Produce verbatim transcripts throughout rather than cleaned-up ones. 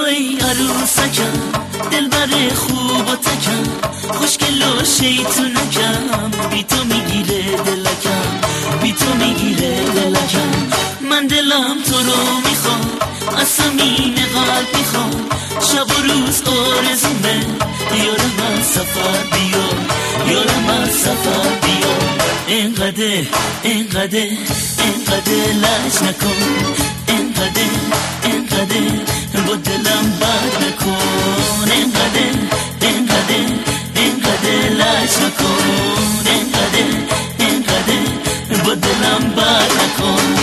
ای عروسکم دلبر خوب و تکم خوشگل و شیطونکم بی تو میگیره دلکم بی تو میگیره دلکم من دلم تو رو میخوام از صمیم قلب میخوام شب و روز آرزومه یارم از سفر بیا یارم از سفر بیا اینقدر اینقدر اینقدر لج نکن اینقدر اینقدر با دلم بد نکن اینقدر اینقدر اینقدر لج نکن اینقدر اینقدر با دلم بد نکن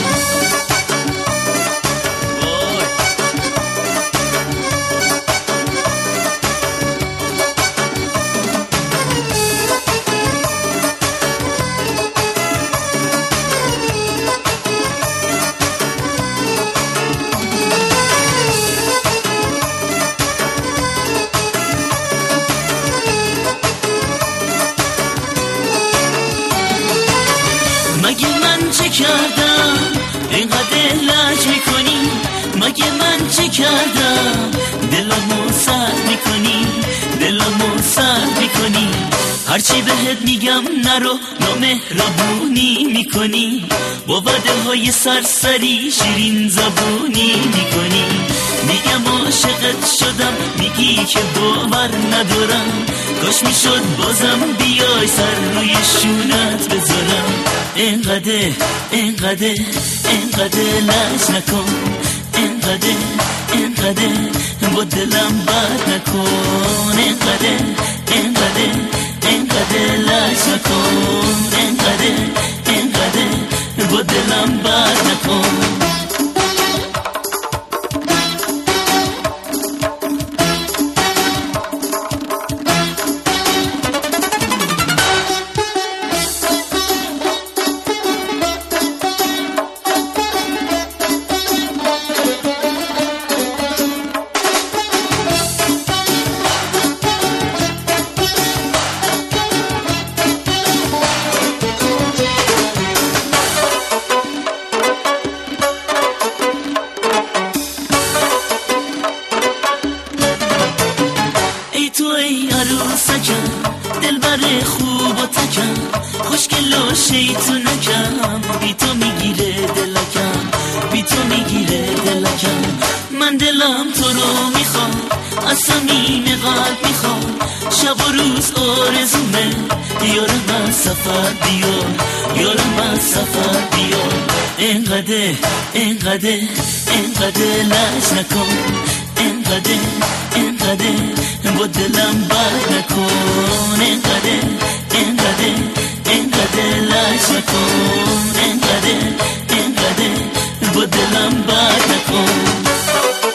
مگه من چه کردم اینقدر لج میکنی مگه من چه کردم دلمو سر میکنی دلمو سر میکنی هرچی بهت میگم نرو نامهربونی میکنی با وعده های سرسری شیرین زبونی میکنی میگم عاشقت شدم میگی که باور ندارم کاش میشد بازم بیای سر روی شونت بذارم اینقدر اینقدر اینقدر لج نکن اینقدر اینقدر با دلم بد نکن اینقدر اینقدر اینقدر لج نکن اینقدر اینقدر با دلم بد نکن تو ای عروسکم دلبر خوب و تکم خوشگل و شیطونکم بی تو میگیره دلکم بی تو میگیره دلکم من دلم تو رو میخوام از صمیم قلب میخوام شب و روز آرزومه یارم از سفر بیا یارم از سفر بیا اینقدر اینقدر اینقدر لج نکن اینقدر اینقدر با دلم بد نکن اینقدر اینقدر اینقدر لج نکن اینقدر اینقدر با دلم بد نکن